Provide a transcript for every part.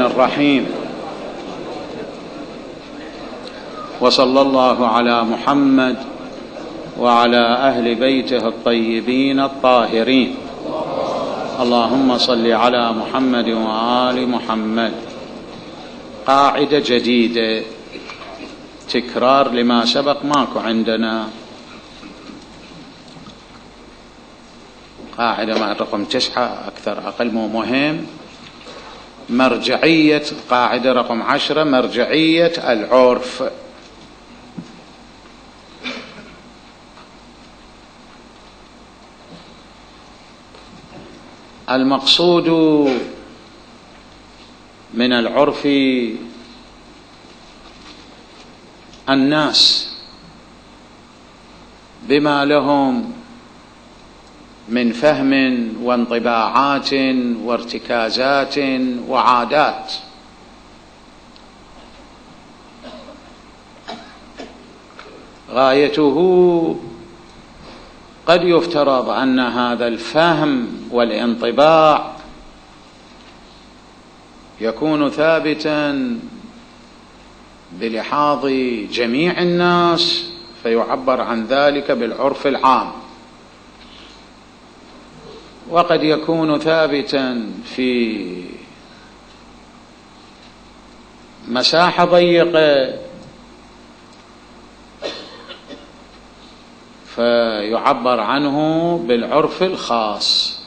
الرحيم. وصلى الله على محمد وعلى أهل بيته الطيبين الطاهرين. اللهم صل على محمد وآل محمد. قاعدة جديدة، تكرار لما سبق، ماكو عندنا قاعدة مع رقم 9 أكثر أقل مو مهم. مرجعية قاعدة رقم 10، مرجعية العرف. المقصود من العرف الناس بما لهم من فهم وانطباعات وارتكازات وعادات، غايته قد يفترض أن هذا الفهم والانطباع يكون ثابتا بلحاظ جميع الناس، فيعبر عن ذلك بالعرف العام، وقد يكون ثابتا في مساحة ضيقة فيعبر عنه بالعرف الخاص.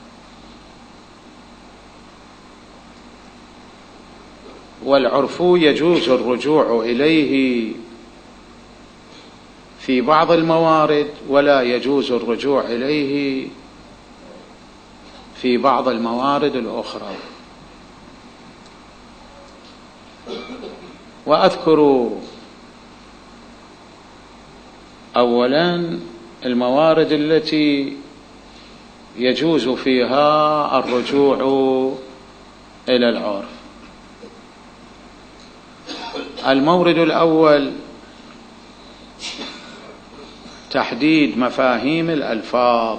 والعرف يجوز الرجوع إليه في بعض الموارد، ولا يجوز الرجوع إليه في بعض الموارد الأخرى. وأذكر أولا الموارد التي يجوز فيها الرجوع إلى العرف. المورد الأول تحديد مفاهيم الألفاظ.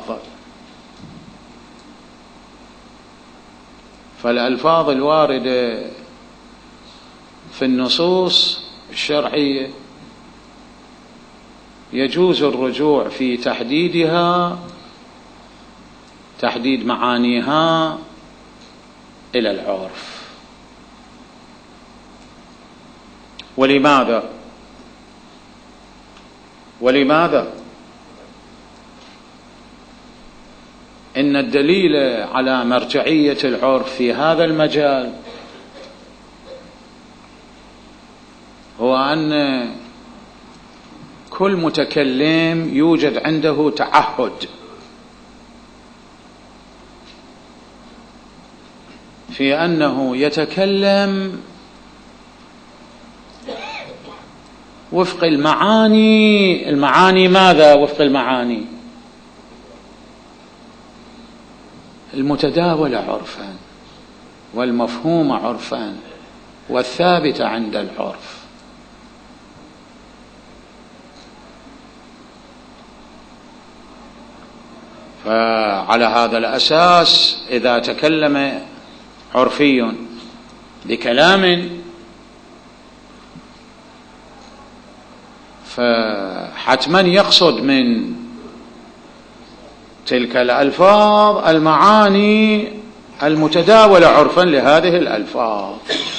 فالألفاظ الواردة في النصوص الشرعية يجوز الرجوع في تحديدها، تحديد معانيها، إلى العرف. ولماذا؟ إن الدليل على مرجعية العرف في هذا المجال هو أن كل متكلم يوجد عنده تعهد في أنه يتكلم وفق المعاني. ماذا وفق المعاني؟ المتداولة عرفا، والمفهوم عرفا، والثابت عند العرف. فعلى هذا الأساس إذا تكلم عرفي بكلام فحتما يقصد من تلك الألفاظ المعاني المتداولة عرفا لهذه الألفاظ.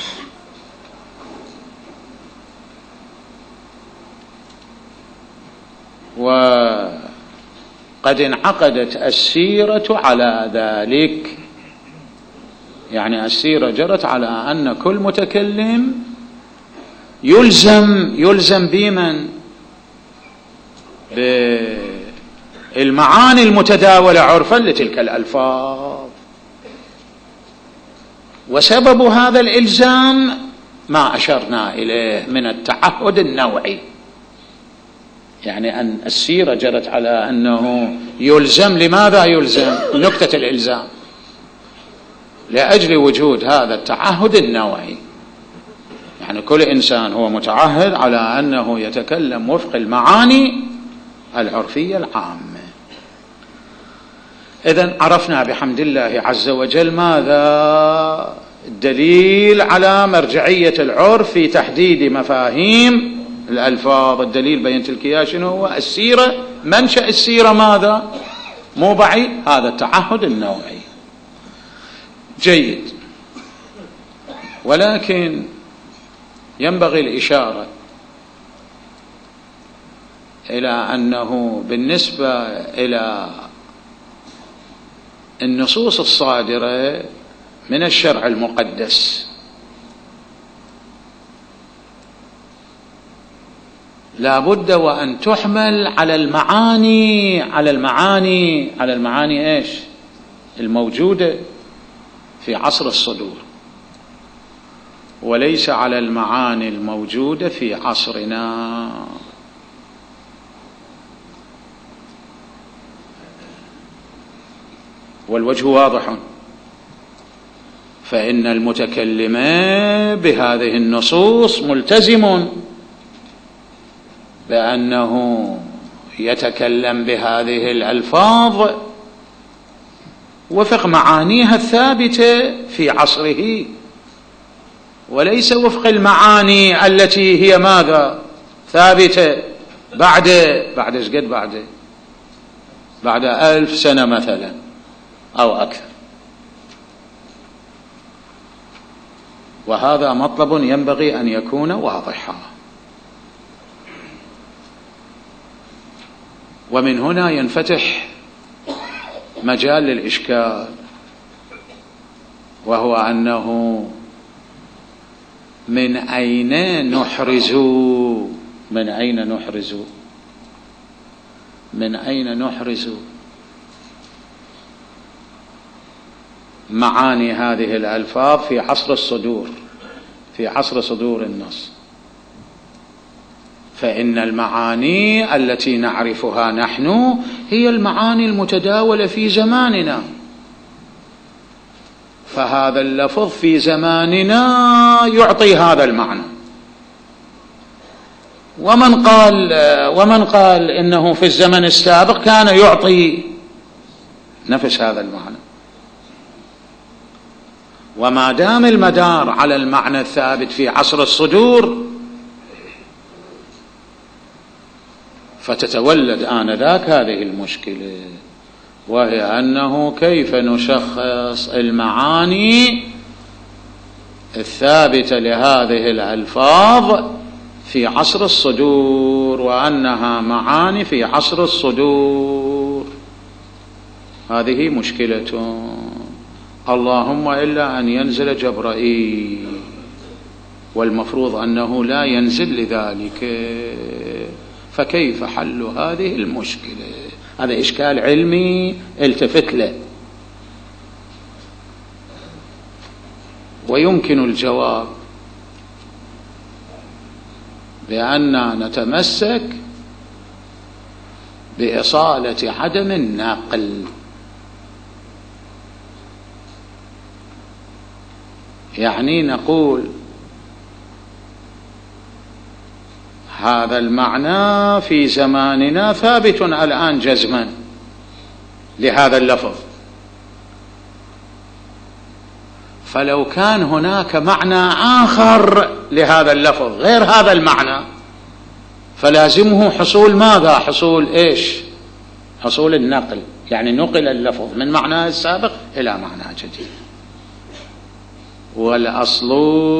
وقد انعقدت السيرة على ذلك، يعني السيرة جرت على أن كل متكلم يلزم بمن؟ بالمعاني المتداولة عرفا لتلك الألفاظ. وسبب هذا الإلزام ما أشرنا إليه من التعهد النوعي، يعني أن السيرة جرت على أنه يلزم. لماذا يلزم؟ نكتة الإلزام لأجل وجود هذا التعهد النوعي، يعني كل إنسان هو متعهد على أنه يتكلم وفق المعاني العرفية العامة. إذن عرفنا بحمد الله عز وجل ماذا الدليل على مرجعية العرف في تحديد مفاهيم الألفاظ. الدليل بينت لك شنو هو؟ السيرة، منشأ السيرة ماذا؟ مو بعيد، هذا التعهد النوعي. جيد، ولكن ينبغي الإشارة إلى أنه بالنسبة إلى النصوص الصادرة من الشرع المقدس لا بد وأن تحمل على المعاني إيش؟ الموجودة في عصر الصدور، وليس على المعاني الموجودة في عصرنا. والوجه واضح، فإن المتكلم بهذه النصوص ملتزم بأنه يتكلم بهذه الألفاظ وفق معانيها الثابتة في عصره، وليس وفق المعاني التي هي ماذا؟ ثابتة بعد ايش قد بعد 1000 سنة مثلا أو أكثر. وهذا مطلب ينبغي أن يكون واضحا. ومن هنا ينفتح مجال للإشكال، وهو أنه من أين نحرز معاني هذه الألفاظ في عصر صدور النص؟ فإن المعاني التي نعرفها نحن هي المعاني المتداولة في زماننا، فهذا اللفظ في زماننا يعطي هذا المعنى. ومن قال إنه في الزمن السابق كان يعطي نفس هذا المعنى. وما دام المدار على المعنى الثابت في عصر الصدور، فتتولد آنذاك هذه المشكلة، وهي أنه كيف نشخص المعاني الثابتة لهذه الألفاظ في عصر الصدور، وأنها معاني في عصر الصدور. هذه مشكلة، اللهم إلا أن ينزل جبرائيل، والمفروض أنه لا ينزل لذلك، فكيف حل هذه المشكلة؟ هذا إشكال علمي التفت له، ويمكن الجواب بأن نتمسك بإصالة عدم النقل. يعني نقول هذا المعنى في زماننا ثابت الآن جزما لهذا اللفظ، فلو كان هناك معنى آخر لهذا اللفظ غير هذا المعنى فلازمه حصول ماذا؟ حصول إيش؟ حصول النقل، يعني نقل اللفظ من معناه السابق إلى معنى جديد. والأصل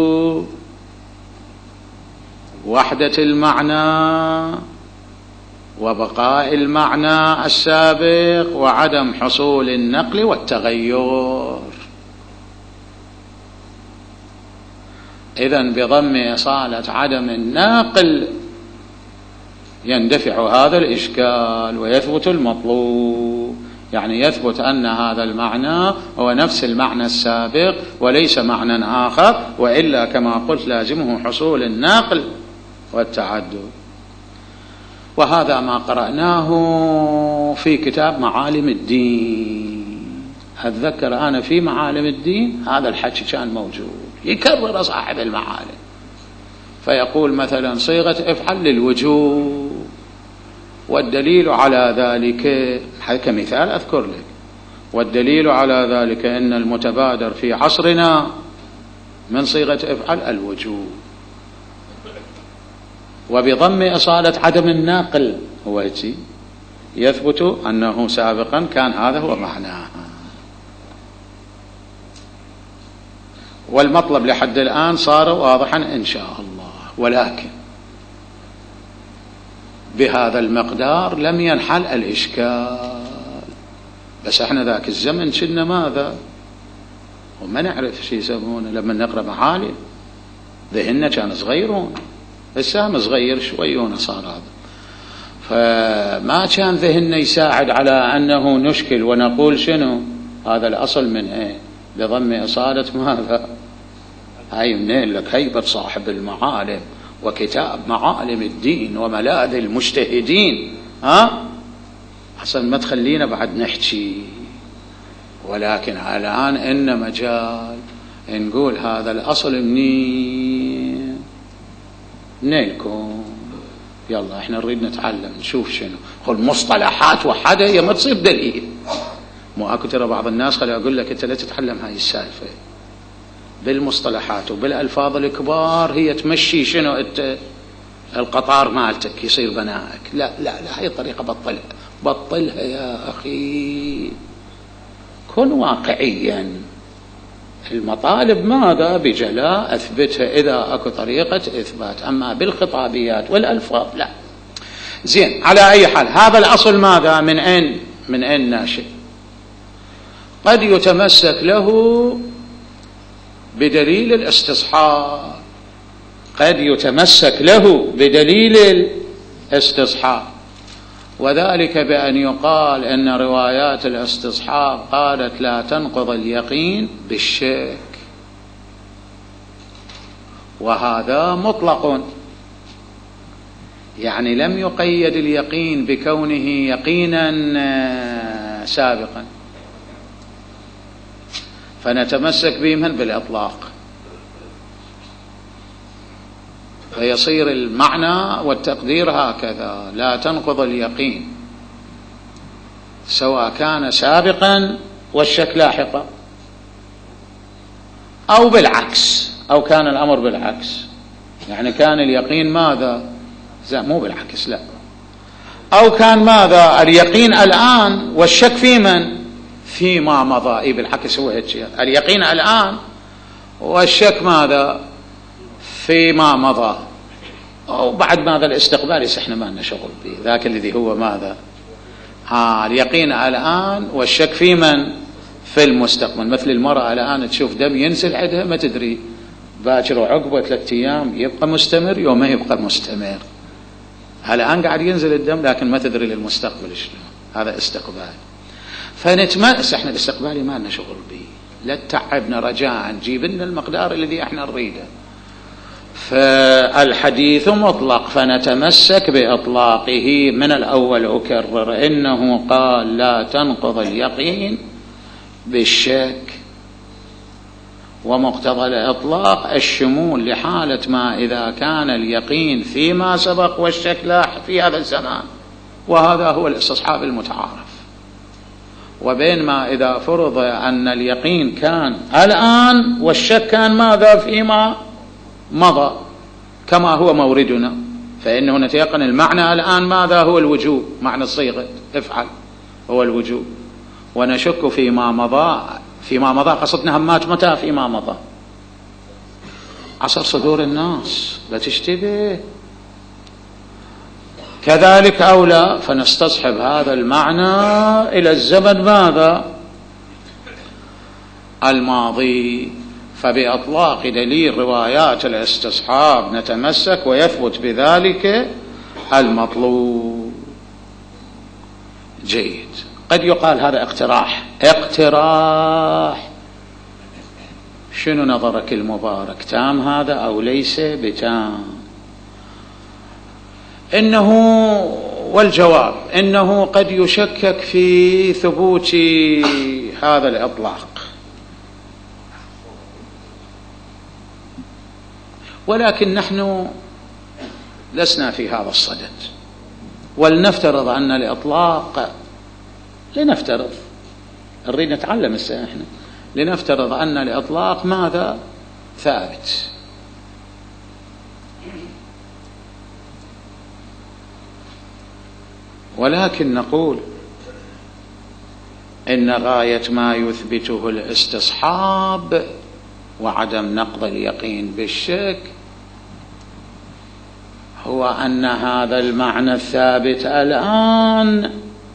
وحدة المعنى وبقاء المعنى السابق وعدم حصول النقل والتغير. إذن بضم إصالة عدم النقل يندفع هذا الإشكال ويثبت المطلوب، يعني يثبت أن هذا المعنى هو نفس المعنى السابق وليس معنى آخر، وإلا كما قلت لازمه حصول النقل والتعدد. وهذا ما قرأناه في كتاب معالم الدين. أتذكر أنا في معالم الدين هذا الحكي كان موجود، يكرر صاحب المعالم فيقول مثلا صيغة افعل للوجوب، والدليل على ذلك، هذا كمثال أذكر لك، والدليل على ذلك أن المتبادر في عصرنا من صيغة افعل الوجوب، وبضم إصالة عدم الناقل هو يثبت أنه سابقا كان هذا هو معناه. والمطلب لحد الآن صار واضحا إن شاء الله، ولكن بهذا المقدار لم ينحل الإشكال. بس احنا ذاك الزمن كنا ماذا وما نعرف شو يسمونه لما نقرأ معالم، ذهننا كان صغيرون، هسه صغير شويون صار هذا، فما كان ذهننا يساعد على أنه نشكل ونقول شنو هذا الأصل من ايه بضم إصالة ماذا. هاي منين لك هيبة صاحب المعالم وكتاب معالم الدين وملاذ المجتهدين، أحسن ما تخلينا بعد نحكي. ولكن الآن إن مجال نقول هذا الأصل منين لكم، يلا احنا نريد نتعلم نشوف شنو قل مصطلحات وحده هي ما تصير دليل. مو اكو ترى بعض الناس خلي اقول لك انت لا تتعلم هاي السالفه بالمصطلحات وبالالفاظ الكبار، هي تمشي شنو انت القطار مالتك يصير بنائك. لا لا لا، هاي الطريقه بطلها يا اخي، كن واقعيا. المطالب ماذا بجلاء اثبتها اذا اكو طريقه اثبات، اما بالخطابيات والالفاظ لا. زين، على اي حال هذا الاصل ماذا من اين ناشئ؟ قد يتمسك له بدليل الاستصحاب، قد يتمسك له بدليل الاستصحاب، وذلك بأن يقال أن روايات الاستصحاب قالت لا تنقض اليقين بالشك، وهذا مطلق، يعني لم يقيد اليقين بكونه يقينا سابقا، فنتمسك بهم بالإطلاق، فيصير المعنى والتقدير هكذا: لا تنقض اليقين سواء كان سابقا والشك لاحقا، أو بالعكس، أو كان الأمر بالعكس، يعني كان اليقين ماذا مو بالعكس لا، أو كان ماذا اليقين الآن والشك في من فيما مضى. إيه بالعكس هو هيك، اليقين الآن والشك ماذا فيما مضى، أو بعد ماذا الاستقبال احنا ما لنا شغل به، ذاك الذي هو ماذا اليقين الآن والشك في من في المستقبل. مثل المرأة الآن تشوف دم ينزل عندها ما تدري باكر وعقبه 3 أيام يبقى مستمر يوم ما يبقى مستمر، الآن قاعد ينزل الدم لكن ما تدري للمستقبل شنو، هذا استقبال. فنتمأس احنا الاستقبالي ما لنا شغل به، لا تتعبنا رجاء، جيب لنا المقدار الذي احنا نريده. فالحديث مطلق فنتمسك بإطلاقه من الأول. أكرر إنه قال لا تنقض اليقين بالشك، ومقتضى الإطلاق الشمول لحالة ما إذا كان اليقين فيما سبق والشك لاحق في هذا الزمان، وهذا هو الاستصحاب المتعارف. وبين ما إذا فرض أن اليقين كان الآن والشك كان ماذا فيما مضى كما هو موردنا، فإنه نتيقن المعنى الآن ماذا هو الوجوب، معنى الصيغة افعل هو الوجوب، ونشك فيما مضى. فيما مضى قصدنا همات متى فيما مضى؟ عصر صدور الناس لا تشتبه. كذلك أولى فنستصحب هذا المعنى إلى الزمن ماذا الماضي، فبإطلاق دليل روايات الاستصحاب نتمسك ويثبت بذلك المطلوب. جيد. قد يقال هذا اقتراح. شنو نظرك المبارك، تام هذا أو ليس بتام؟ إنه والجواب إنه قد يشكك في ثبوت هذا الإطلاق، ولكن نحن لسنا في هذا الصدد، ولنفترض أن الإطلاق، لنفترض نريد نتعلم احنا، لنفترض أن الإطلاق ماذا ثابت. ولكن نقول إن غاية ما يثبته الاستصحاب وعدم نقض اليقين بالشك هو أن هذا المعنى الثابت الآن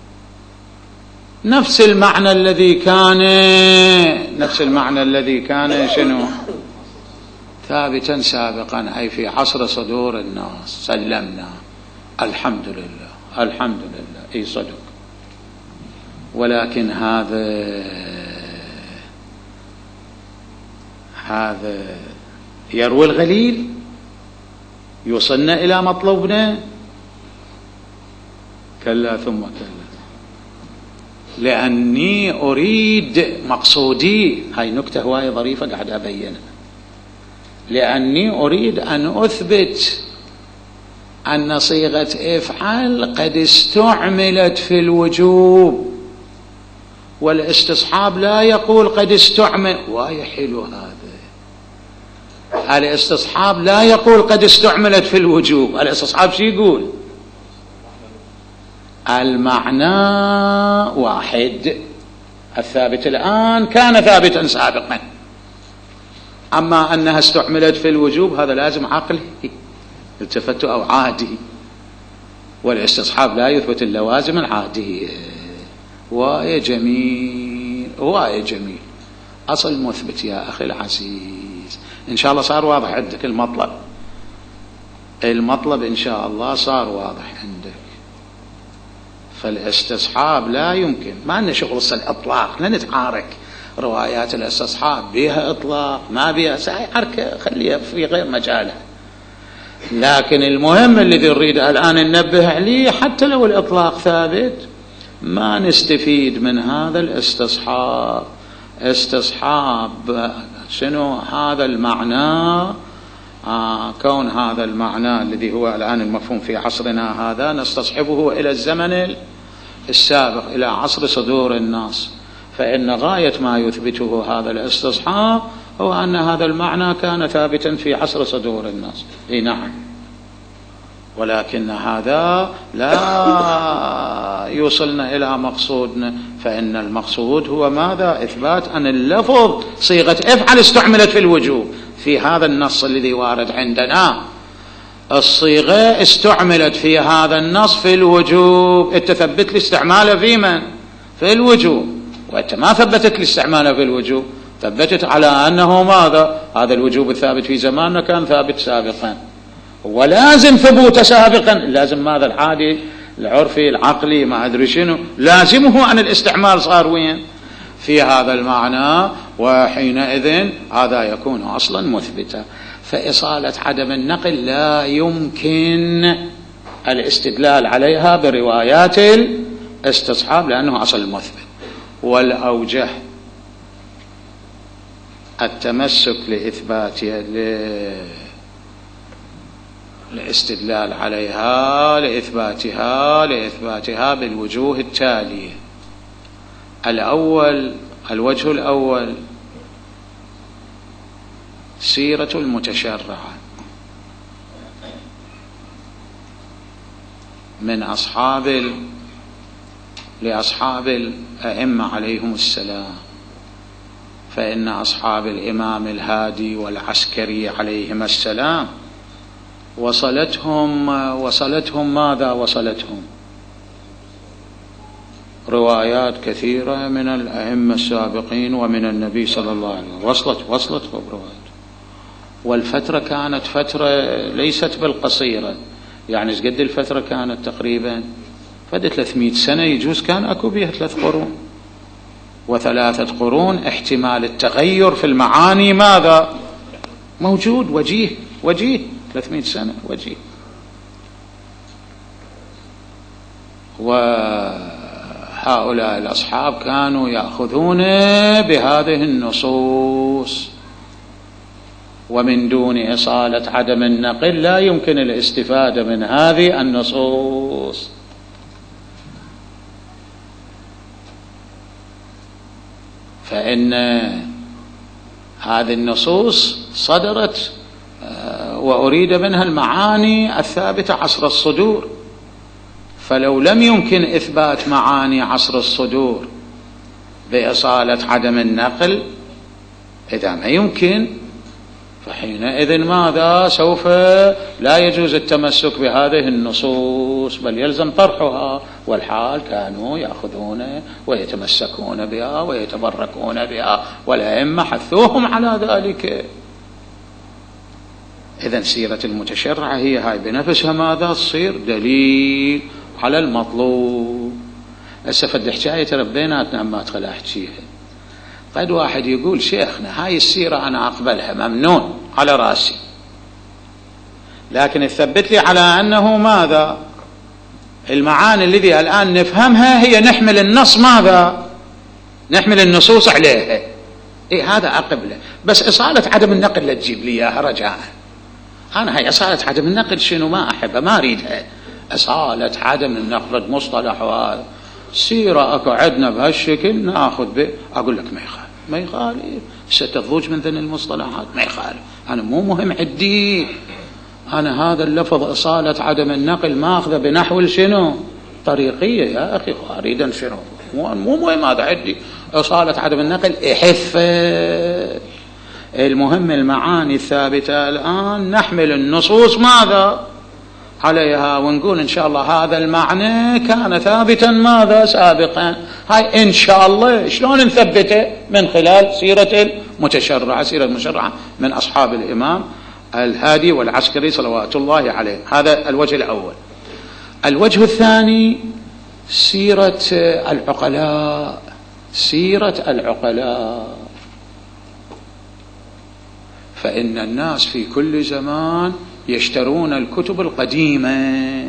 نفس المعنى الذي كان شنو ثابتا سابقا، أي في عصر صدور الناس. سلمنا الحمد لله الحمد لله، أي صدق. ولكن هذا يروي الغليل يوصلنا إلى مطلوبنا؟ كلا ثم كلا. لأني أريد مقصودي، هاي نكتة هواية ظريفة قاعد أبينها، لأني أريد أن أثبت أن صيغة افعل قد استعملت في الوجوب، والاستصحاب لا يقول قد استعمل. واي حلو هذا، الاستصحاب لا يقول قد استعملت في الوجوب، الاستصحاب شو يقول؟ المعنى واحد، الثابت الآن كان ثابتا سابقا. أما أنها استعملت في الوجوب هذا لازم عقلي التفت أو عادي، والاستصحاب لا يثبت اللوازم العادية. واي جميل واي جميل، أصل مثبت يا أخي العزيز. إن شاء الله صار واضح عندك المطلب إن شاء الله صار واضح عندك. فالاستصحاب لا يمكن، ما لنا شغل الإطلاق، لا نتعارك روايات الاستصحاب بها إطلاق ما بها عركة، خليها في غير مجالها. لكن المهم الذي نريد الآن ننبه عليه، حتى لو الإطلاق ثابت ما نستفيد من هذا الاستصحاب. استصحاب شنو هذا المعنى؟ كون هذا المعنى الذي هو الآن المفهوم في عصرنا هذا نستصحبه إلى الزمن السابق، إلى عصر صدور الناس، فإن غاية ما يثبته هذا الاستصحاب هو أن هذا المعنى كان ثابتا في عصر صدور الناس. إيه نعم، ولكن هذا لا يوصلنا إلى مقصودنا، فإن المقصود هو ماذا؟ إثبات أن اللفظ صيغة افعل استعملت في الوجوب. في هذا النص الذي وارد عندنا الصيغة استعملت في هذا النص في الوجوب، انت ثبت لي استعماله في من؟ في الوجوب، وانت ما ثبتت لي استعماله في الوجوب، ثبتت على أنه ماذا؟ هذا الوجوب الثابت في زماننا كان ثابت سابقا، ولازم ثبوته سابقا. لازم ماذا؟ العادي العرفي العقلي ما أدري شنو، لازمه أن الاستعمال صار وين؟ في هذا المعنى، وحينئذ هذا يكون أصلا مثبتا. فإصالة عدم النقل لا يمكن الاستدلال عليها بروايات الاستصحاب لأنه أصل مثبت. والأوجه التمسك الاستدلال عليها لإثباتها بالوجوه التالية. الوجه الأول سيرة المتشرعة من لأصحاب الأئمة عليهم السلام، فإن أصحاب الإمام الهادي والعسكري عليهم السلام وصلتهم ماذا؟ وصلتهم روايات كثيرة من الأئمة السابقين ومن النبي صلى الله عليه وسلم، وصلت روايات. والفترة كانت فترة ليست بالقصيرة، يعني قد الفترة كانت تقريبا 300 سنة، يجوز كان أكو بها 3 قرون، و3 قرون احتمال التغير في المعاني ماذا؟ موجود، وجيه 300 سنة وجيه. وهؤلاء الأصحاب كانوا يأخذون بهذه النصوص، ومن دون إصالة عدم النقل لا يمكن الاستفادة من هذه النصوص. فإن هذه النصوص صدرت وأريد منها المعاني الثابتة عصر الصدور، فلو لم يمكن إثبات معاني عصر الصدور بإصالة عدم النقل، إذا ما يمكن، فحينئذ ماذا؟ سوف لا يجوز التمسك بهذه النصوص، بل يلزم طرحها، والحال كانوا يأخذون ويتمسكون بها ويتبركون بها، والأئمة حثوهم على ذلك. إذن سيرة المتشرع هي هاي بنفسها ماذا؟ تصير دليل على المطلوب. هسه فد حكاية ترى بيناتنا ما أدخل أحكيها. قد واحد يقول شيخنا هاي السيرة أنا أقبلها ممنون على رأسي، لكن تثبت لي على أنه ماذا؟ المعاني الذي الآن نفهمها هي نحمل النص ماذا؟ نحمل النصوص عليها. إيه هذا أقبله، بس إصالة عدم النقل لا تجيب لي إياها رجاء. أنا هاي إصالة عدم النقل شنو ما أحبها ما أريدها. إصالة عدم النقل مصطلح وهذا سيرة أكو عدنا بهالشكل نأخذ به، أقول لك ما يخالف ستضوج من ذن المصطلحات ما يخالف. أنا مو مهم عدي، أنا هذا اللفظ إصالة عدم النقل ما أخذه بنحو شنو طريقية يا أخي خاردا شنو مو مهم هذا عدي. إصالة عدم النقل إحف، المهم المعاني الثابتة الآن نحمل النصوص ماذا عليها، ونقول إن شاء الله هذا المعنى كان ثابتا ماذا سابقا. هاي إن شاء الله شلون نثبته؟ من خلال سيرة المتشرعة، سيرة المشرعة من أصحاب الإمام الهادي والعسكري صلوات الله عليه. هذا الوجه الأول. الوجه الثاني سيرة العقلاء. سيرة العقلاء، فإن الناس في كل زمان يشترون الكتب القديمة،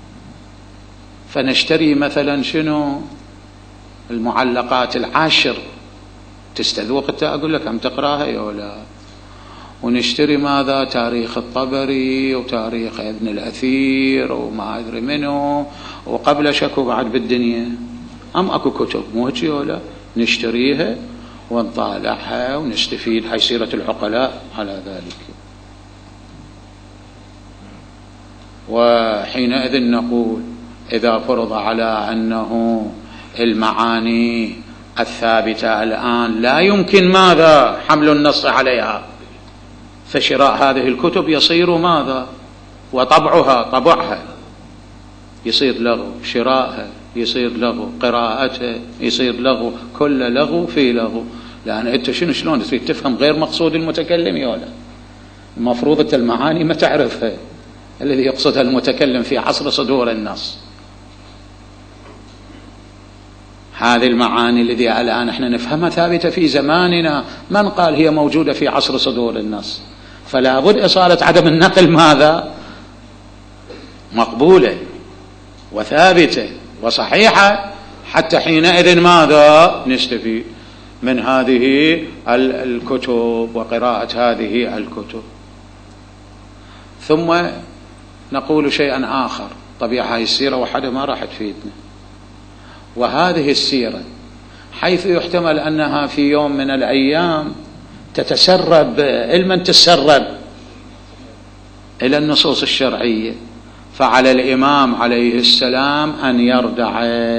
فنشتري مثلا شنو المعلقات العاشر، تستذوق انت أقول لك أم تقراها يا ولا، ونشتري ماذا تاريخ الطبري وتاريخ ابن الأثير وما أدري منه، وقبل شكو بعد بالدنيا أم أكو كتب مو هيك ولا نشتريها ونطالعها ونستفيد. هاي سيرة العقلاء على ذلك. وحينئذ نقول إذا فرض على أنه المعاني الثابتة الآن لا يمكن ماذا حمل النص عليها، فشراء هذه الكتب يصير ماذا؟ وطبعها طبعها يصير لغو، شراءها يصير لغو، قراءتها يصير لغو، كل لغو في لغو. لأن أنت شلون تريد تفهم غير مقصود المتكلم يا ولا؟ المفروض أنت المعاني ما تعرفها الذي يقصدها المتكلم في عصر صدور النص. هذه المعاني التي الآن احنا نفهمها ثابتة في زماننا، من قال هي موجودة في عصر صدور النص؟ فلا بد إصالة عدم النقل ماذا؟ مقبولة وثابتة وصحيحة، حتى حينئذ ماذا نستفيد من هذه الكتب وقراءة هذه الكتب. ثم نقول شيئا آخر، طبيعة هذه السيرة وحده ما راح تفيدنا، وهذه السيرة حيث يحتمل أنها في يوم من الأيام تتسرب علما تتسرب إلى النصوص الشرعية، فعلى الإمام عليه السلام أن يردع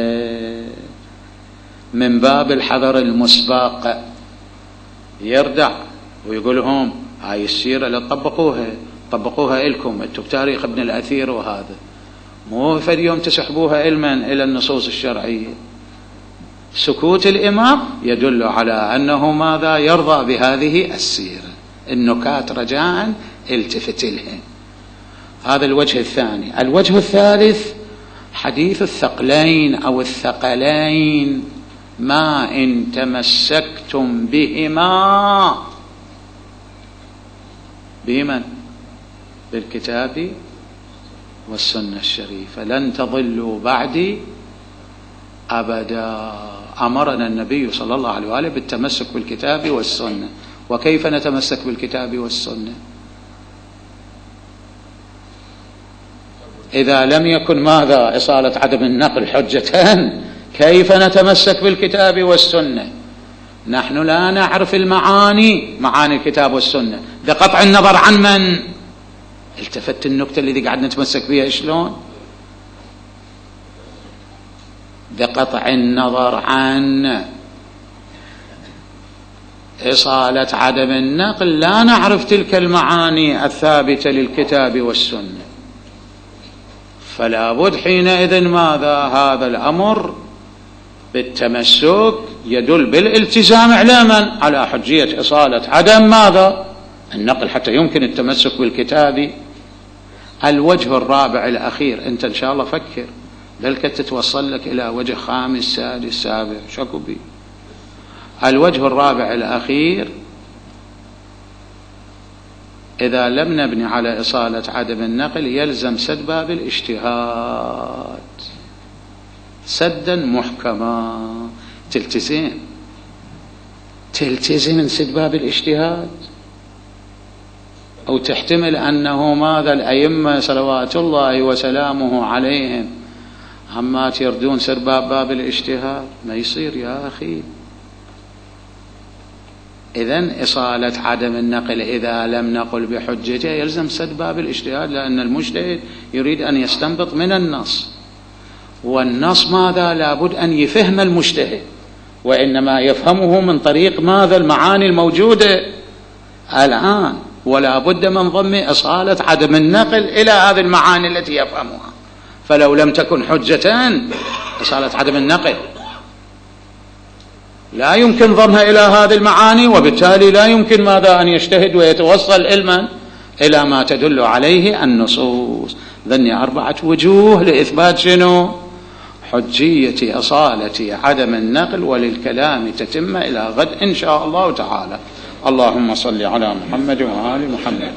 من باب الحذر المسبق، يردع ويقول لهم هاي السيرة لا طبقوها إلكم انتم بتاريخ ابن الأثير، وهذا مو في اليوم تسحبوها علما إلى النصوص الشرعية. سكوت الإمام يدل على أنه ماذا؟ يرضى بهذه السيرة. النكات رجاء التفت لها. هذا الوجه الثاني. الوجه الثالث حديث الثقلين أو الثقلين، ما إن تمسكتم بهما بمن؟ بالكتاب والسنة الشريفة لن تضلوا بعدي أبدا. أمرنا النبي صلى الله عليه وآله بالتمسك بالكتاب والسنة. وكيف نتمسك بالكتاب والسنة إذا لم يكن ماذا؟ إصالة عدم النقل حجة. كيف نتمسك بالكتاب والسنة؟ نحن لا نعرف المعاني، معاني الكتاب والسنة، بقطع النظر عن من. التفت النكتة اللي قاعد نتمسك بها شلون؟ بقطع النظر عن إصالة عدم النقل لا نعرف تلك المعاني الثابتة للكتاب والسنة، فلا بد حينئذ ماذا؟ هذا الأمر بالتمسك يدل بالالتزام إعلاما على حجية إصالة عدم ماذا؟ النقل، حتى يمكن التمسك بالكتاب. الوجه الرابع الأخير، أنت إن شاء الله فكر، بل قد تتوصل لك إلى وجه خامس سادس سابع، شكو بي. الوجه الرابع الأخير: إذا لم نبني على إصالة عدم النقل يلزم سد باب الاجتهاد سدا محكما. تلتزم سد باب الاجتهاد، أو تحتمل أنه ماذا الأئمة صلوات الله وسلامه عليهم عما يردون سد باب الاجتهاد؟ ما يصير يا أخي. إذن إصالة عدم النقل إذا لم نقل بحجته يلزم سد باب الاجتهاد، لأن المجتهد يريد أن يستنبط من النص، والنص ماذا؟ لابد أن يفهم المجتهد، وإنما يفهمه من طريق ماذا؟ المعاني الموجودة الآن، ولا بد من ضم إصالة عدم النقل إلى هذه المعاني التي يفهمها. فلو لم تكن حجة إصالة عدم النقل لا يمكن ضمها إلى هذه المعاني، وبالتالي لا يمكن ماذا؟ أن يجتهد ويتوصل علما إلى ما تدل عليه النصوص. ذني 4 وجوه لإثبات شنو؟ حجية أصالة عدم النقل، وللكلام تتم إلى غد إن شاء الله تعالى. اللهم صل على محمد وآل محمد.